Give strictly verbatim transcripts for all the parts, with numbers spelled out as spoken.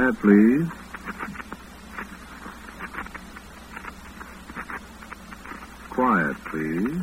Quiet, please. Quiet, please.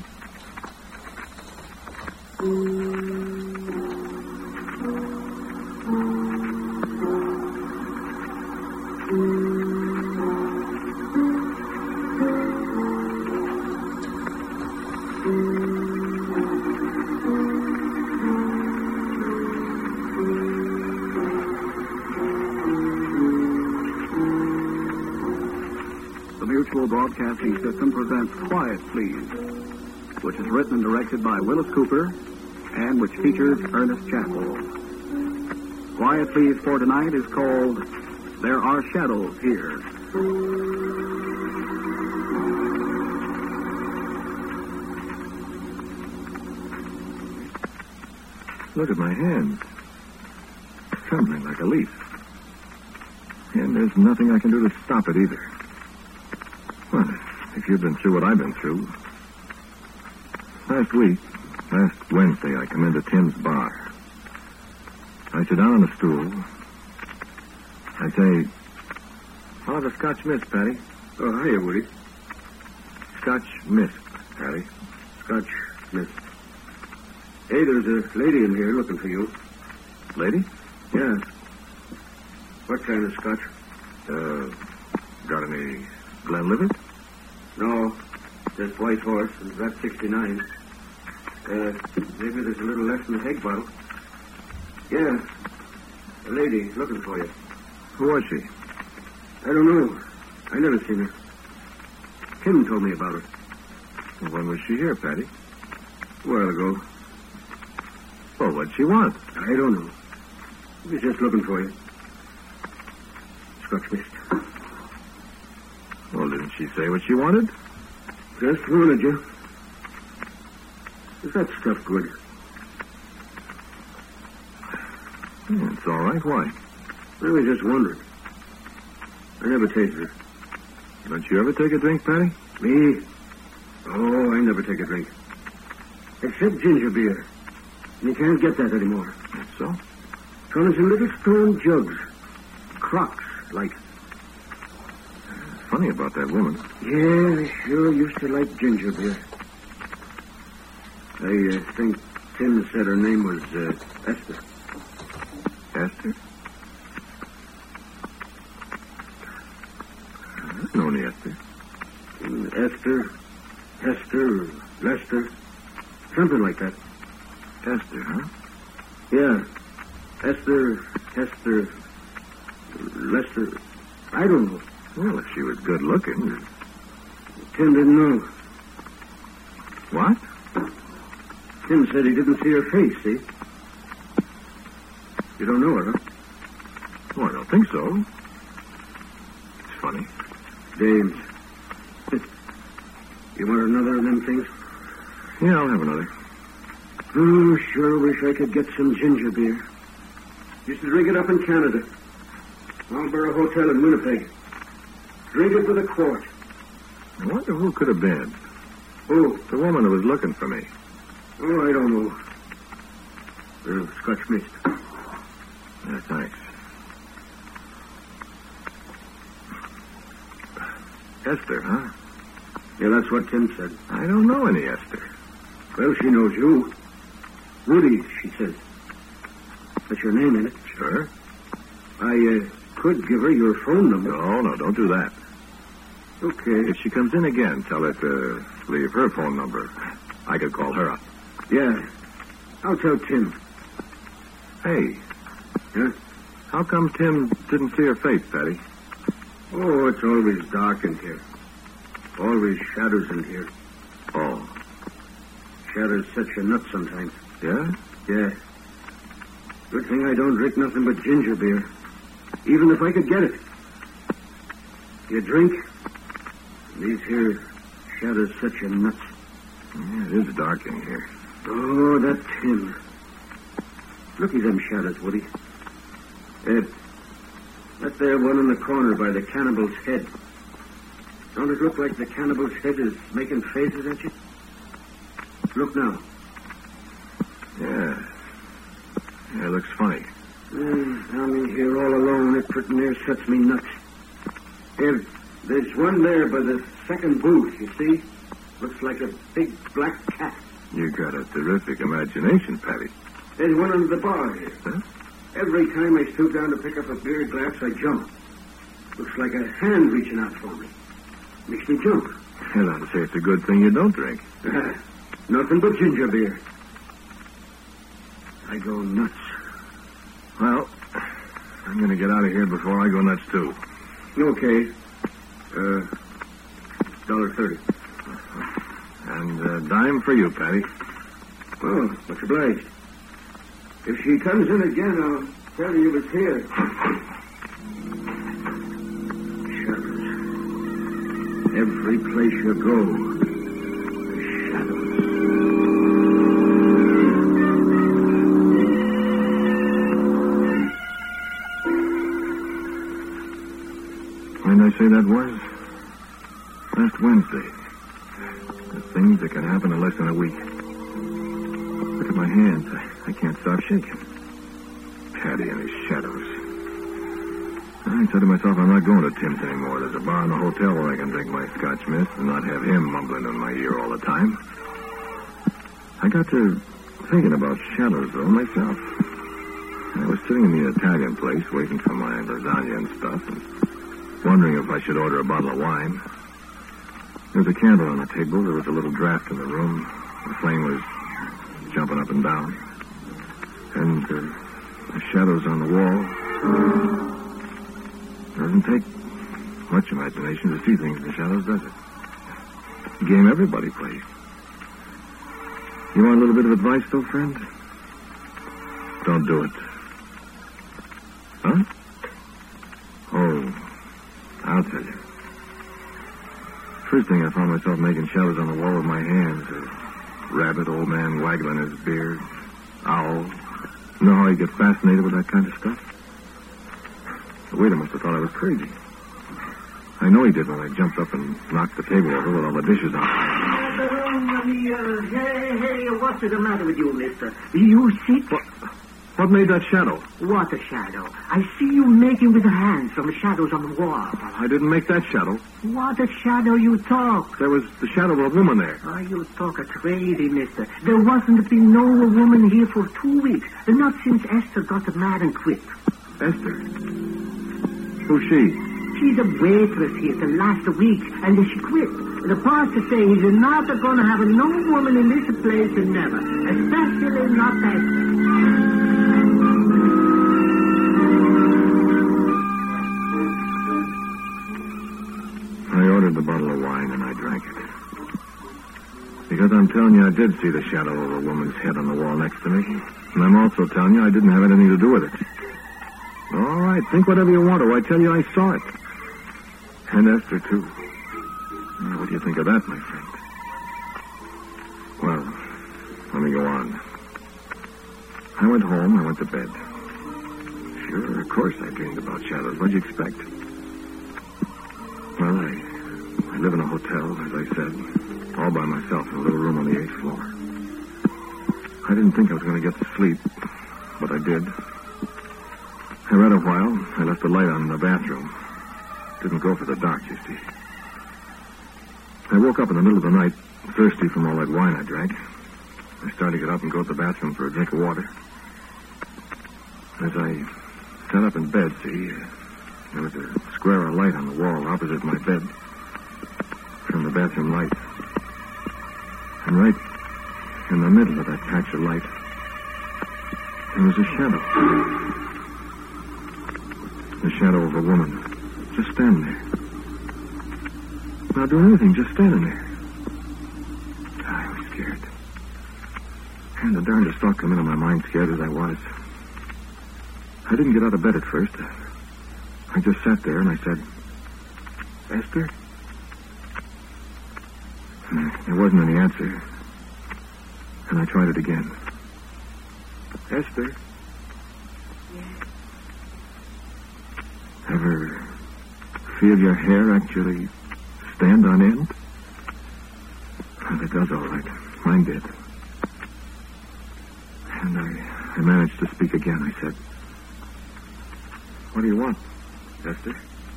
The Mutual Broadcasting System presents Quiet, Please, which is written and directed by Willis Cooper and which features Ernest Chappell. Quiet, Please for tonight is called There Are Shadows Here. Look at my hands. Trembling like a leaf. And there's nothing I can do to stop it either. Well, if you've been through what I've been through. Last week, last Wednesday, I come into Tim's bar. I sit down on a stool. I say, I'll have a Scotch Mist, Patty. Oh, hiya, Woody. Scotch Mist, Patty. Scotch Mist. Hey, there's a lady in here looking for you. Lady? Yeah. What kind of Scotch? Uh, got any Glenlivet? No, just White Horse, and that's sixty-nine. Uh, maybe there's a little less in the egg bottle. Yeah, a lady looking for you. Who was she? I don't know. I never seen her. Kim told me about her. Well, when was she here, Patty? A while ago. Well, what'd she want? I don't know. She was just looking for you. Scotch Mist. Well, didn't she say what she wanted? Just wanted you. Is that stuff good? Yeah, it's all right. Why? I was just wondering. I never tasted it. Don't you ever take a drink, Patty? Me? Oh, I never take a drink. Except ginger beer. And you can't get that anymore. That's so? Comes in little stone jugs. Crocks, like. Funny about that woman. Yeah, I sure used to like ginger beer. I uh, think Tim said her name was uh, Esther. Esther? I don't know any Esther. Mm, Esther, Hester, or Lester. Something like that. Esther, huh? Yeah. Esther, Hester, Lester. I don't know. Well, if she was good looking. Tim didn't know. What? Tim said he didn't see her face, see? You don't know her, huh? Well, I don't think so. It's funny. Dames. You want another of them things? Yeah, I'll have another. Oh, sure wish I could get some ginger beer. Used to drink it up in Canada. Marlborough Hotel in Winnipeg. Drink it with a quart. I wonder who could have been. Who? The woman who was looking for me. Oh, I don't know. Uh, Scotch Mist. Yeah, thanks. Esther, huh? Yeah, that's what Tim said. I don't know any Esther. Well, she knows you. Woody, she says. That's your name, ain't it? Sure. I uh, could give her your phone number. No, no, don't do that. Okay. If she comes in again, tell her to leave her phone number. I could call her up. Yeah. I'll tell Tim. Hey. Huh? How come Tim didn't see her face, Patty? Oh, it's always dark in here. Always shadows in here. Oh. Shadows set you nuts sometimes. Yeah? Yeah. Good thing I don't drink nothing but ginger beer. Even if I could get it. You drink, these here shadows set you nuts. Yeah, it is dark in here. Oh, that Tim. Look at them shadows, Woody. Ed, that there one in the corner by the cannibal's head. Don't it look like the cannibal's head is making faces at you? Look now. Yeah. Yeah, it looks funny. Uh, down here all alone, it pretty near sets me nuts. Here, there's one there by the second booth, you see? Looks like a big black cat. You got a terrific imagination, Patty. There's one under the bar here. Huh? Every time I stoop down to pick up a beer glass, I jump. Looks like a hand reaching out for me. Makes me jump. Hell, I'd say it's a good thing you don't drink. Uh, nothing but ginger beer. I go nuts. Well, I'm going to get out of here before I go nuts, too. Okay. Uh, dollar thirty. And a dime for you, Patty. Oh, much obliged. If she comes in again, I'll tell her you was here. Shadows. Every place you go, there's shadows. When did I say that was? Last Wednesday. The things that can happen in less than a week. Look at my hands. I, I can't stop shaking. Patty and his shadows. I said to myself, I'm not going to Tim's anymore. There's a bar in the hotel where I can drink my Scotch mist and not have him mumbling in my ear all the time. I got to thinking about shadows, though, myself. I was sitting in the Italian place waiting for my lasagna and stuff and wondering if I should order a bottle of wine. There was a candle on the table. There was a little draft in the room. The flame was jumping up and down. And uh, the shadows on the wall. Doesn't take much imagination to see things in the shadows, does it? It's a game everybody plays. You want a little bit of advice, though, friend? Don't do it. Huh? Oh, I'll tell you. First thing I found myself making shadows on the wall with my hands. A rabbit, old man waggling his beard, owl. You know how you get fascinated with that kind of stuff? The waiter must have thought I was crazy. I know he did when I jumped up and knocked the table over with all the dishes on. Uh, hey, hey, what's the matter with you, mister? You sick? What, what made that shadow? What a shadow. I see you making with the hands from the shadows on the wall. I didn't make that shadow. What a shadow you talk. There was the shadow of a woman there. Oh, you talk a crazy, mister. There wasn't been no woman here for two weeks. Not since Esther got mad and quit. Esther? Who's she? She's a waitress here the last week, and she quit. The pastor says he's not going to have no woman in this place and never, especially not Esther. I ordered the bottle of wine and I drank it. Because I'm telling you, I did see the shadow of a woman's head on the wall next to me. And I'm also telling you I didn't have anything to do with it. All right, think whatever you want to. I tell you I saw it. And Esther, too. Now, what do you think of that, my friend? Well, let me go on. I went home. I went to bed. Sure, of course I dreamed about shadows. What'd you expect? Well, I, I live in a hotel, as I said, all by myself in a little room on the eighth floor. I didn't think I was going to get to sleep, but I did. I read a while. I left the light on in the bathroom. Didn't go for the dark, you see. I woke up in the middle of the night, thirsty from all that wine I drank. I started to get up and go to the bathroom for a drink of water. As I sat up in bed, see, uh, there was a square of light on the wall opposite my bed from the bathroom light. And right in the middle of that patch of light, there was a shadow. The shadow of a woman, just standing there. Not doing anything, just standing there. I was scared. And the darndest thought come into my mind, scared as I was. I didn't get out of bed at first. I just sat there and I said, Esther? And there wasn't any answer. And I tried it again. Esther? Ever feel your hair actually stand on end? Well, it does all right. Mine did. And I, I managed to speak again. I said, What do you want, Esther?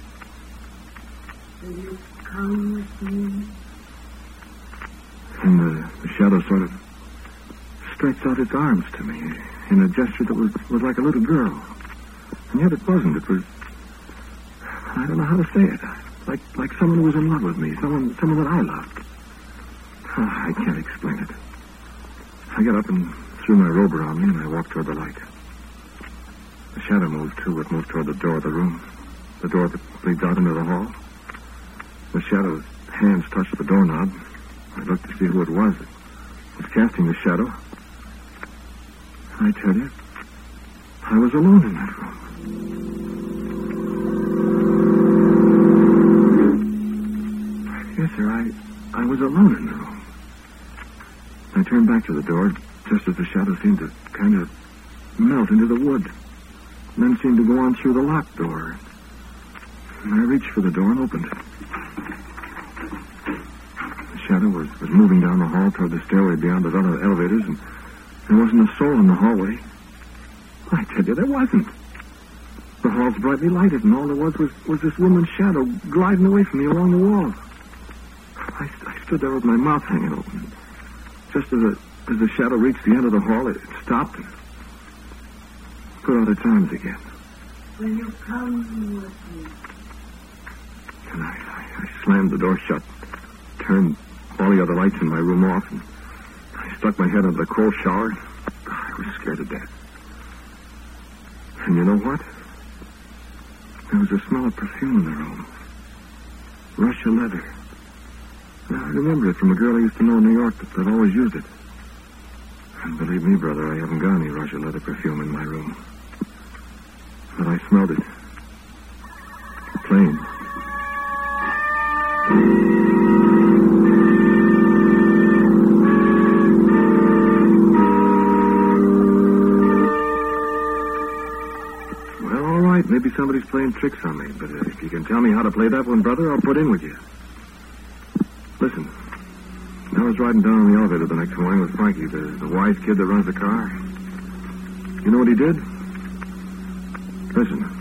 Will you come with me? And the, the shadow sort of stretched out its arms to me in a gesture that was, was like a little girl. And yet it wasn't. It was, I don't know how to say it. Like like someone who was in love with me. Someone someone that I loved. Oh, I can't explain it. I got up and threw my robe around me and I walked toward the light. The shadow moved too. It moved toward the door of the room. The door that leads out into the hall. The shadow's hands touched the doorknob. I looked to see who it was that was casting the shadow. I tell you, I was alone in that room. Yes, sir, I, I was alone in the room. I turned back to the door just as the shadow seemed to kind of melt into the wood, and then seemed to go on through the locked door. And I reached for the door and opened it. The shadow was, was moving down the hall toward the stairway beyond the other elevators, and there wasn't a soul in the hallway. I tell you, there wasn't. The hall's brightly lighted, and all there was was, was this woman's shadow gliding away from me along the wall. I, I stood there with my mouth hanging open. Just as the, as the shadow reached the end of the hall, it stopped and put out its arms again. Will you come with me? And I, I, I slammed the door shut, turned all the other lights in my room off, and I stuck my head under the cold shower. I was scared to death. And you know what? There was a smell of perfume in the room. Russia leather. And I remember it from a girl I used to know in New York that, that always used it. And believe me, brother, I haven't got any Russia leather perfume in my room. But I smelled it. Plain. Well, all right. Maybe somebody's playing tricks on me. But uh, if you can tell me how to play that one, brother, I'll put in with you. Listen. I was riding down on the elevator the next morning with Frankie, the, the wise kid that runs the car. You know what he did? Listen.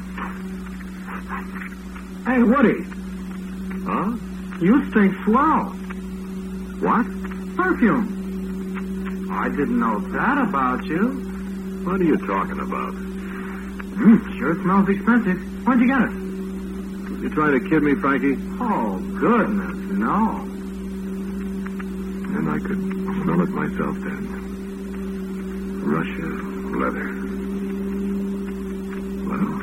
Hey, Woody. Huh? You stink swell. What? Perfume. I didn't know that about you. What are you talking about? Mm, sure smells expensive. Where'd you get it? You trying to kid me, Frankie? Oh, goodness, no. And I could smell it myself then. Russia leather. Well...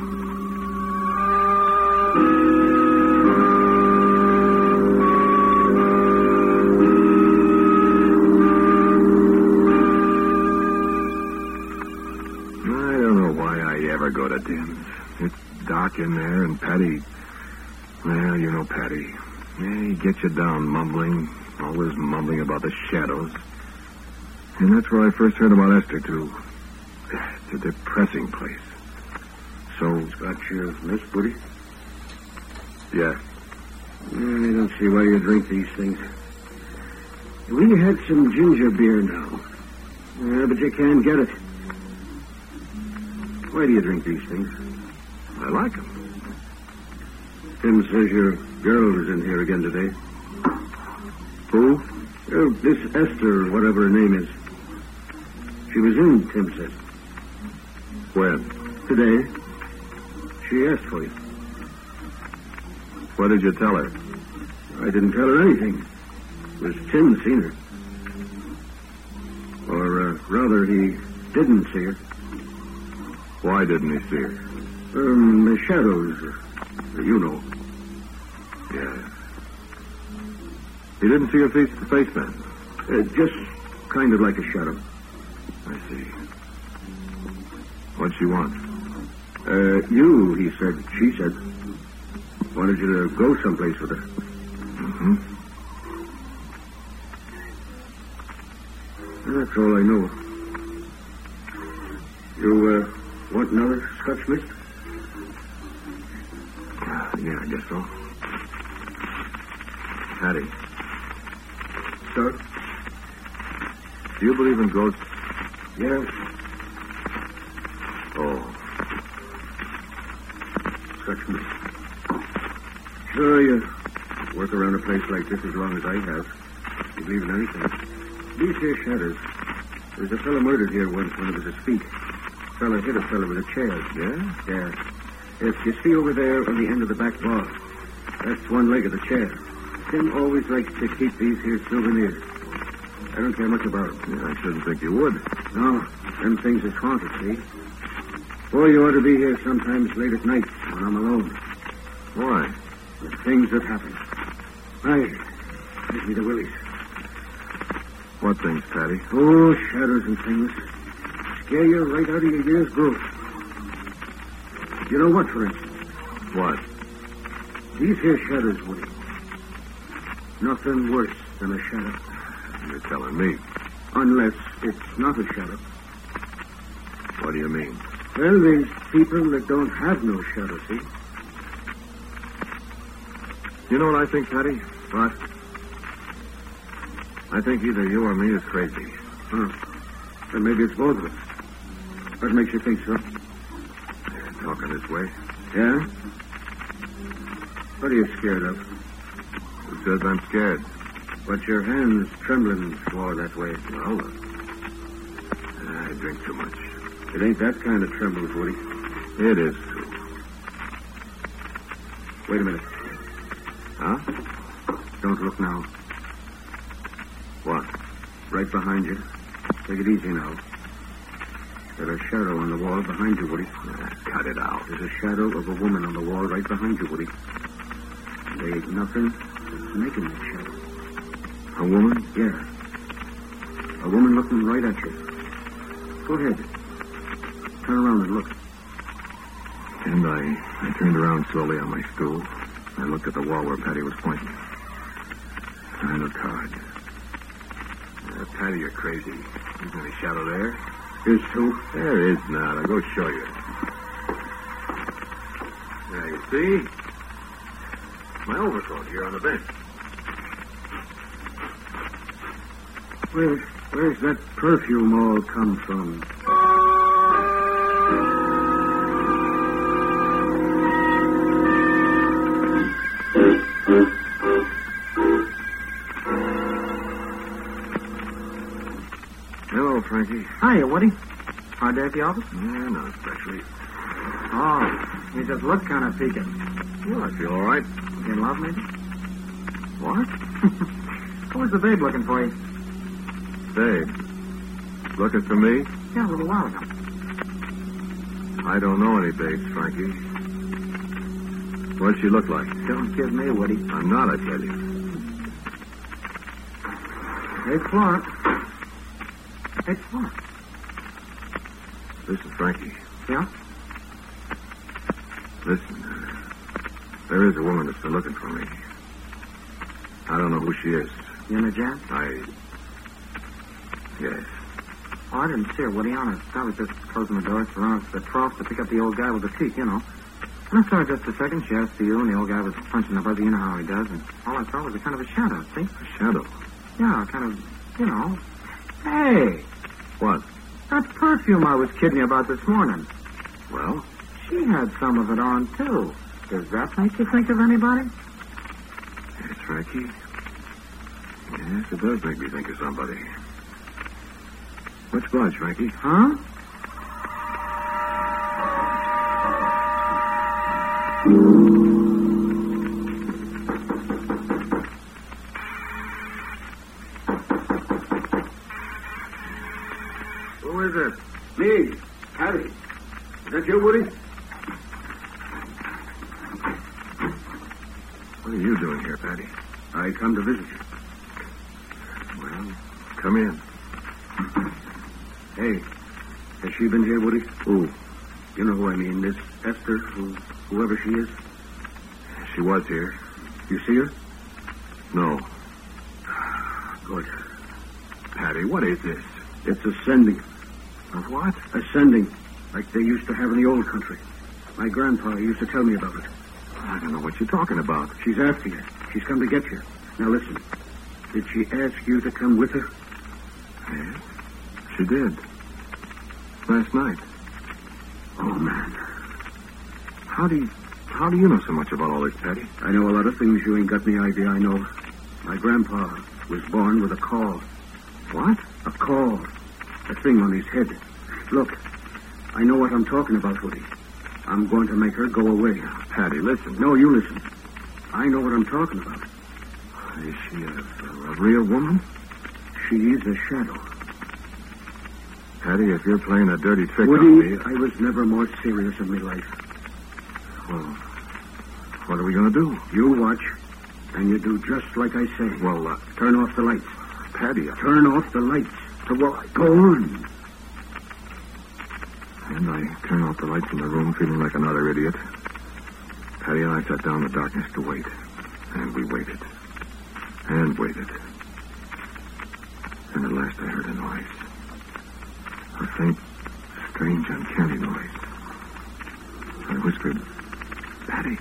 go to Tim's. It's dark in there, and Patty... Well, you know Patty. Yeah, he gets you down mumbling, always mumbling about the shadows. And that's where I first heard about Esther, too. It's a depressing place. So... It's got your miss, Woody? Yeah. I don't see why you drink these things. We had some ginger beer now. Yeah, but you can't get it. Why do you drink these things? I like them. Tim says your girl is in here again today. Who? Oh, this Esther, whatever her name is. She was in, Tim says. When? Today. She asked for you. What did you tell her? I didn't tell her anything. It was Tim seen her. Or, uh, rather, he didn't see her. Why didn't he see her? Um, the shadows, uh, you know. Yeah. He didn't see her face to face then? Uh, just kind of like a shadow. I see. What'd she want? Uh, you, he said, she said. Wanted you to go someplace with her. Mm-hmm. That's all I know. You, uh... want another Scotch mist? Uh, yeah, I guess so. Hattie. Sir? Do you believe in ghosts? Yes. Oh. touch me. Sure, you work around a place like this as long as I have. You believe in anything. These here shadows. There's a fellow murdered here once when it was his feet. A fellow hit a fellow with a chair. Yeah? Yeah. Yes, you see over there on the end of the back bar. That's one leg of the chair. Tim always likes to keep these here souvenirs. I don't care much about them. Yeah, I shouldn't think you would. No, them things is haunted, see? Boy, you ought to be here sometimes late at night when I'm alone. Why? The things that happen. Aye, give me the willies. What things, Patty? Oh, shadows and things. Scare you right out of your year's growth. You know what, for instance? What? These here shadows, Woody. Nothing worse than a shadow. You're telling me. Unless it's not a shadow. What do you mean? Well, there's people that don't have no shadow, see? You know what I think, Patty? What? I think either you or me is crazy. Huh. Then maybe it's both of us. What makes you think so? Talking this way. Yeah? What are you scared of? Who says I'm scared? But your hands trembling swore that way. Well, uh, I drink too much. It ain't that kind of trembles, Woody. It is too. Wait a minute. Huh? Don't look now. What? Right behind you. Take it easy now. There's a shadow on the wall behind you, Woody. Uh, cut it out. There's a shadow of a woman on the wall right behind you, Woody. There ain't nothing that's making that shadow. A woman? Yeah. A woman looking right at you. Go ahead. Turn around and look. And I, I turned around slowly on my stool. I looked at the wall where Patty was pointing. I looked hard. Uh, Patty, you're crazy. Isn't any shadow there? Here's two. There is not. I'll go show you. There, you see? My overcoat here on the bench. Where, where's that perfume all come from? Hello, Frankie. Hiya, Woody. Hard day at the office? Yeah, not especially. Oh, you just look kind of peaked. Well, I feel all right. You in love, maybe? What? What was the babe looking for you? Babe, looking for me? Yeah, a little while ago. I don't know any babes, Frankie. What'd she look like? Don't give me, Woody. I'm not, I tell you. Hey, Florence. Hey, Florence. Listen, Frankie. Yeah? Listen, uh, there is a woman that's been looking for me. I don't know who she is. You in a jam? I... Yes. Oh, I didn't see her, Woody, honest. I was just closing the door around to the trough to pick up the old guy with the teeth, you know. And I saw her just a second. She asked for you, and the old guy was punching the buzzer. You know how he does. And all I saw was a kind of a shadow, see? A shadow? Yeah, kind of, you know. Hey, What? that perfume I was kidding you about this morning. Well? She had some of it on, too. Does that make you think of anybody? Yes, Frankie. Yes, it does make me think of somebody. What's Budge, Frankie? Huh? Who is it? Me, Harry. Is that you, Woody? What are you doing here, Patty? I come to visit you. Well, come in. Hey, has she been here, Woody? Who? You know who I mean, Miss Esther, who, whoever she is. She was here. You see her? No. Good. Patty, what is this? It's ascending. Of what? Ascending, like they used to have in the old country. My grandpa used to tell me about it. I don't know what you're talking about. She's after you. She's come to get you. Now listen. Did she ask you to come with her? Yes, she did. Last night. Oh, man. How do you... How do you know so much about all this, Patty? I know a lot of things you ain't got any idea I know. My grandpa was born with a caul. What? A caul. A thing on his head. Look, I know what I'm talking about, Woody. I'm going to make her go away. Patty, listen. No, you listen. I know what I'm talking about. Is she a, a, a real woman? She's a shadow. Patty, if you're playing a dirty trick Woody, on me... I was never more serious in my life. Well, what are we going to do? You watch, and you do just like I say. Well, uh, turn off the lights. Patty, I... Turn off the lights. Well, go on. And I turn off the lights in the room, feeling like another idiot. Patty and I sat down in the darkness to wait. And we waited. And waited. And at last I heard a noise. A faint, strange, uncanny noise. I whispered, Patty.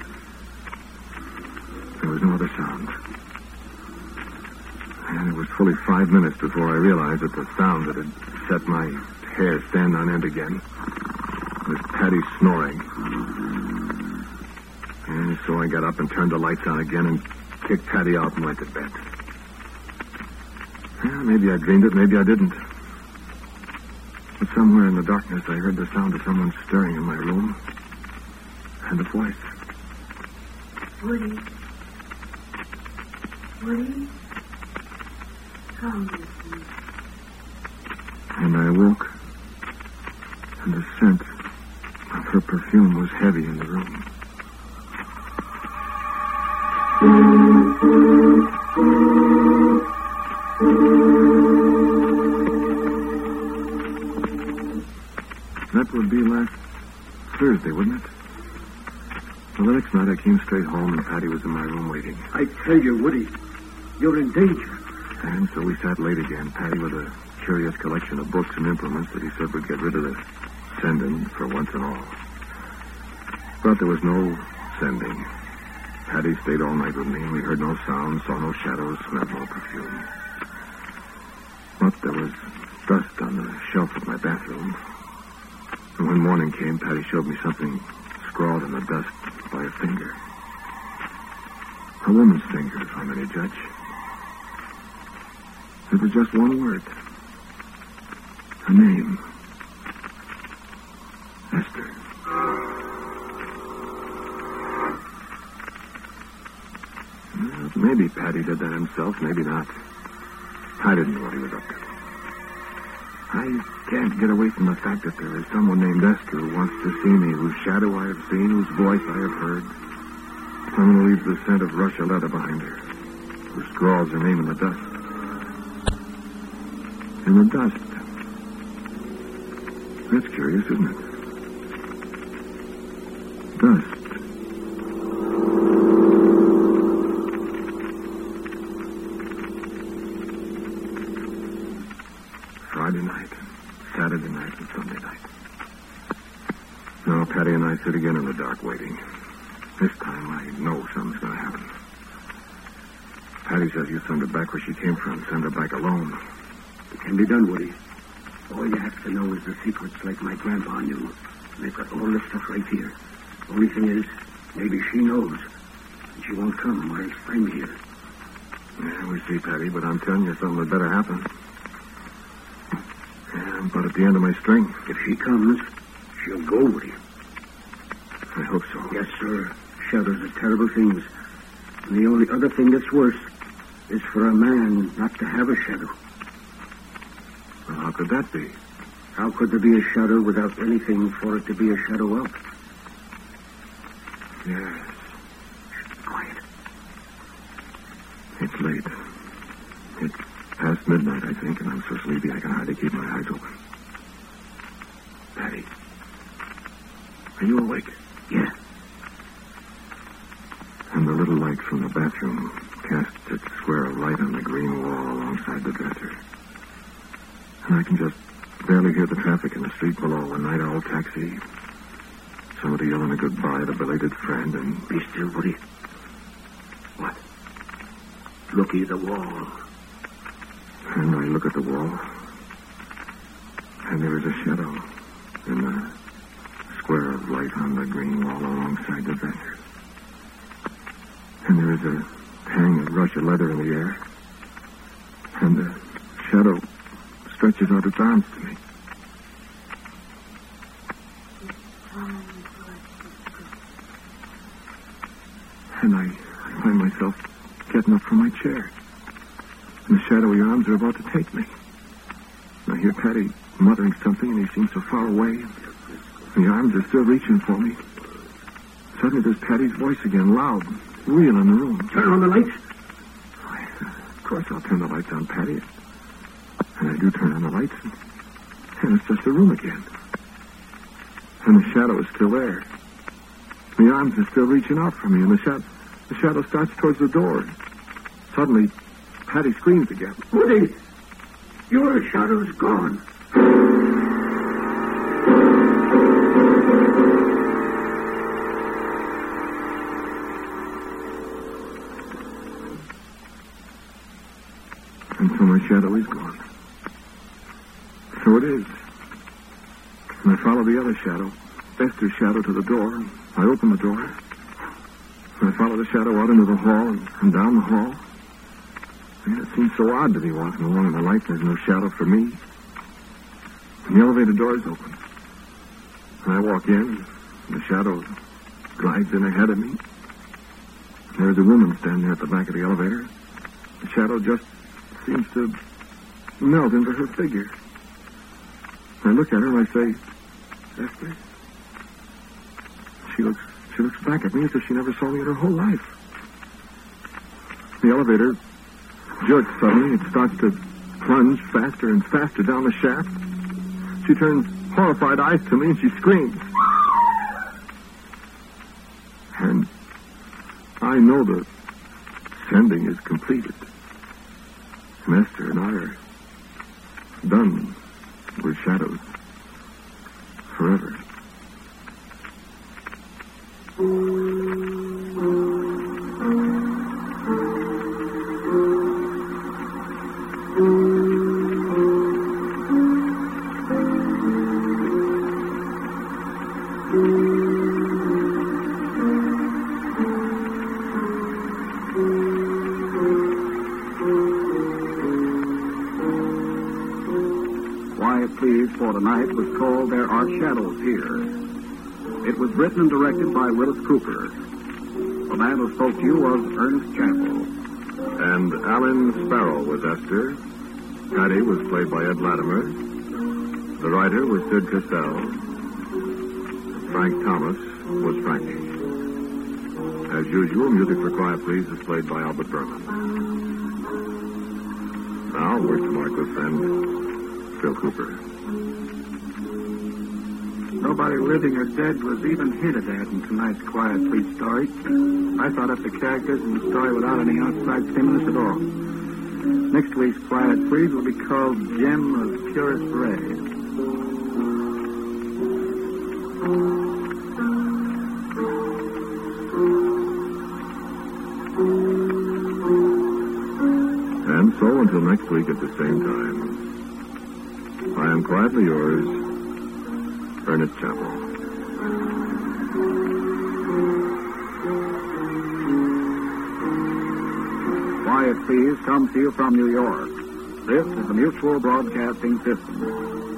There was no other sound. And it was fully five minutes before I realized that the sound that had set my hair stand on end again was Patty snoring. And so I got up and turned the lights on again and kicked Patty out and went to bed. Well, maybe I dreamed it, maybe I didn't. But somewhere in the darkness, I heard the sound of someone stirring in my room. And a voice. Woody. Woody. Come with me. And I awoke. And the scent of her perfume was heavy in the room. That would be last Thursday, wouldn't it? Well, the next night I came straight home and Patty was in my room waiting. I tell you, Woody, you're in danger. And so we sat late again, Patty with a curious collection of books and implements that he said would get rid of the sending for once and all. But there was no sending. Patty stayed all night with me, and we heard no sound, saw no shadows, smelled no perfume. But there was dust on the shelf of my bathroom. And when morning came, Patty showed me something scrawled in the dust by a finger. A woman's finger, if I'm any judge. It was just one word. A name. Esther. Well, maybe Patty did that himself, maybe not. I didn't know what he was up to. I can't get away from the fact that there is someone named Esther who wants to see me, whose shadow I have seen, whose voice I have heard. Someone who leaves the scent of Russia leather behind her, who scrawls her name in the dust. In the dust. That's curious, isn't it? Dust. Friday night, Saturday night, and Sunday night. Now, Patty and I sit again in the dark waiting. This time I know something's going to happen. Patty says you send her back where she came from. Send her back alone. It can be done, Woody. All you have to know is the secrets like my grandpa knew. They've got all the stuff right here. Only thing is, maybe she knows. And she won't come while I'm here. Yeah, we see, Patty, but I'm telling you something had better happen. Yeah, I'm but at the end of my string. If she comes, she'll go, Woody. I hope so. Yes, sir. Shadows are terrible things. And the only other thing that's worse is for a man not to have a shadow. Well, how could that be? How could there be a shadow without anything for it to be a shadow of? Yes. Shh, quiet. It's late. It's past midnight, I think, and I'm so sleepy I can hardly keep my eyes open. Patty, are you awake? Yeah. And the little light from the bathroom casts its square of light on the green wall alongside the dresser. And I can just barely hear the traffic in the street below. A night owl taxi. Somebody yelling a goodbye to a belated friend, and... Be still, Woody. What? Looky at the wall. And I look at the wall. And there is a shadow in the square of light on the green wall alongside the vendor. And there is a hang of rush of leather in the air. And the shadow stretches out its arms to me. And I, I find myself getting up from my chair. And the shadowy arms are about to take me. And I hear Patty muttering something, and he seems so far away. And the arms are still reaching for me. Suddenly there's Patty's voice again, loud, real in the room. Turn on the lights. Why, of course I'll turn the lights on, Patty. And I do turn on the lights, and, and it's just a room again. And the shadow is still there. The arms are still reaching out for me, and the, sha- the shadow starts towards the door. Suddenly, Patty screams again. Woody, your shadow's gone. And so my shadow is gone. So it is. And I follow the other shadow, Esther's shadow, to the door. And I open the door. And I follow the shadow out into the hall and, and down the hall. And it seems so odd to be walking along in the light. There's no shadow for me. And the elevator door is open. And I walk in, and the shadow glides in ahead of me. And there's a woman standing there at the back of the elevator. The shadow just seems to melt into her figure. I look at her and I say, Esther? She looks, she looks back at me as if she never saw me in her whole life. The elevator jerks suddenly. It starts to plunge faster and faster down the shaft. She turns horrified eyes to me and she screams. And I know the sending is completed. And Esther and I are done with shadows forever. Please for tonight was called There Are Shadows Here. It was written and directed by Willis Cooper. The man who spoke to you was Ernest Chappell. And Alan Sparrow was Esther. Patty was played by Ed Latimer. The writer was Sid Cassell. Frank Thomas was Frankie. As usual, music for Quiet Please is played by Albert Berman. Now, word to my good friend, Phil Cooper. Nobody living or dead was even hinted at in tonight's Quiet Please story. I thought up the characters in the story without any outside stimulus at all. Next week's Quiet Please will be called Gem of Purest Ray. And so, until next week at the same time, I am quietly yours, Ernest Chappell. Quiet Please comes to you from New York. This is the Mutual Broadcasting System.